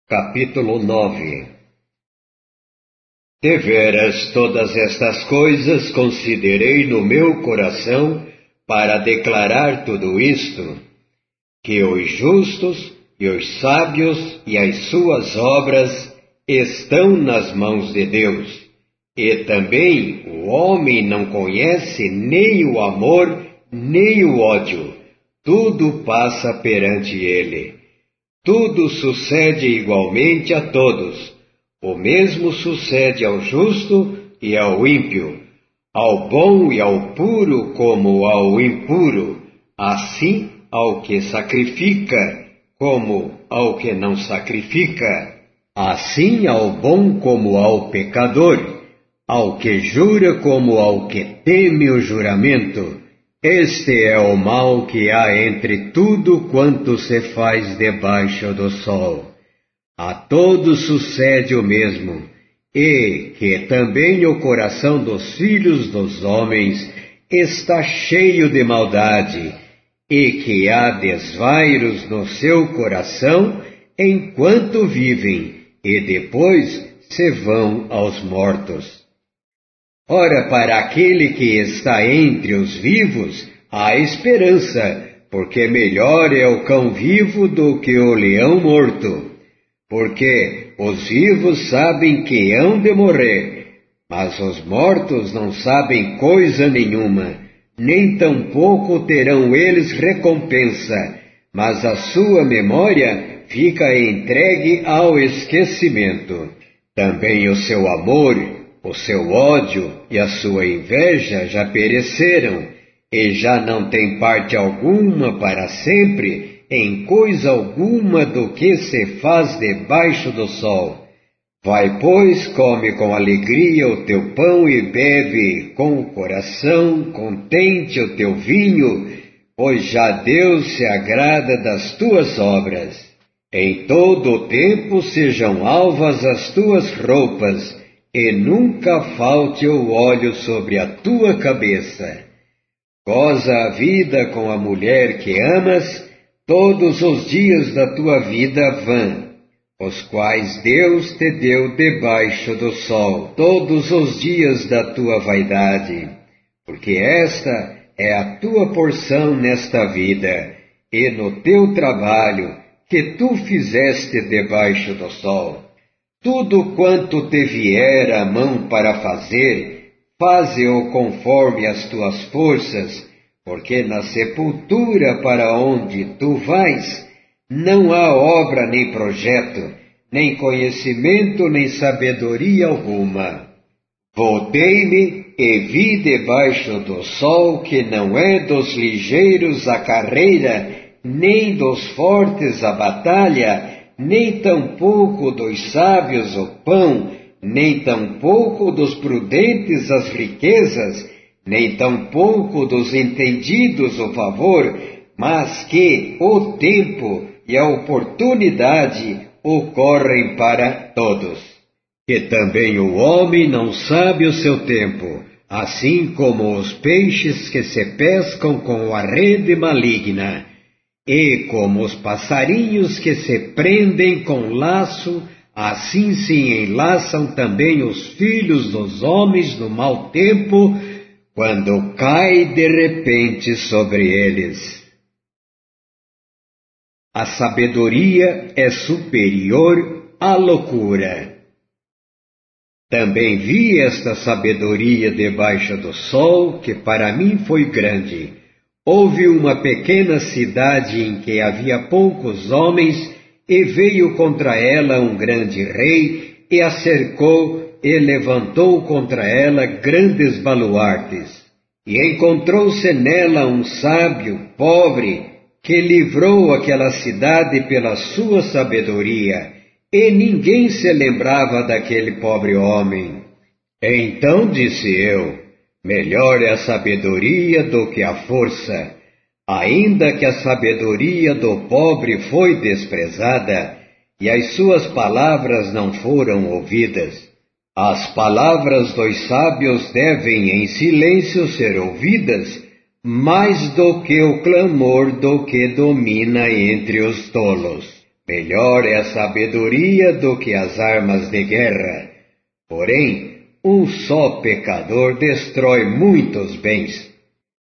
Capítulo 9. Deveras todas estas coisas considerei no meu coração para declarar tudo isto, que os justos e os sábios e as suas obras estão nas mãos de Deus, e também o homem não conhece nem o amor nem o ódio, tudo passa perante ele. Tudo sucede igualmente a todos. O mesmo sucede ao justo e ao ímpio, ao bom e ao puro como ao impuro, assim ao que sacrifica como ao que não sacrifica, assim ao bom como ao pecador, ao que jura como ao que teme o juramento. Este é o mal que há entre tudo quanto se faz debaixo do sol. A todos sucede o mesmo, e que também o coração dos filhos dos homens está cheio de maldade, e que há desvairos no seu coração enquanto vivem, e depois se vão aos mortos. Ora, para aquele que está entre os vivos, há esperança, porque melhor é o cão vivo do que o leão morto. Porque os vivos sabem que hão de morrer, mas os mortos não sabem coisa nenhuma, nem tampouco terão eles recompensa, mas a sua memória fica entregue ao esquecimento. Também o seu amor, o seu ódio e a sua inveja já pereceram, e já não tem parte alguma para sempre em coisa alguma do que se faz debaixo do sol. Vai, pois, come com alegria o teu pão e bebe com o coração contente o teu vinho, pois já Deus se agrada das tuas obras. Em todo o tempo sejam alvas as tuas roupas, e nunca falte o óleo sobre a tua cabeça. Goza a vida com a mulher que amas, todos os dias da tua vida vã, os quais Deus te deu debaixo do sol, todos os dias da tua vaidade, porque esta é a tua porção nesta vida, e no teu trabalho que tu fizeste debaixo do sol. Tudo quanto te vier à mão para fazer, faze-o conforme as tuas forças, porque na sepultura para onde tu vais, não há obra nem projeto, nem conhecimento nem sabedoria alguma. Voltei-me e vi debaixo do sol que não é dos ligeiros a carreira, nem dos fortes a batalha, nem tampouco dos sábios o pão, nem tampouco dos prudentes as riquezas, nem tampouco dos entendidos o favor, mas que o tempo e a oportunidade ocorrem para todos. Que também o homem não sabe o seu tempo, assim como os peixes que se pescam com a rede maligna, e como os passarinhos que se prendem com laço, assim se enlaçam também os filhos dos homens no mau tempo, quando cai de repente sobre eles. A sabedoria é superior à loucura. Também vi esta sabedoria debaixo do sol, que para mim foi grande. Houve uma pequena cidade em que havia poucos homens, e veio contra ela um grande rei, e a cercou, e levantou contra ela grandes baluartes. E encontrou-se nela um sábio, pobre, que livrou aquela cidade pela sua sabedoria, e ninguém se lembrava daquele pobre homem. Então disse eu: melhor é a sabedoria do que a força. Ainda que a sabedoria do pobre foi desprezada, e as suas palavras não foram ouvidas. As palavras dos sábios devem em silêncio ser ouvidas, mais do que o clamor do que domina entre os tolos. Melhor é a sabedoria do que as armas de guerra. Porém, um só pecador destrói muitos bens.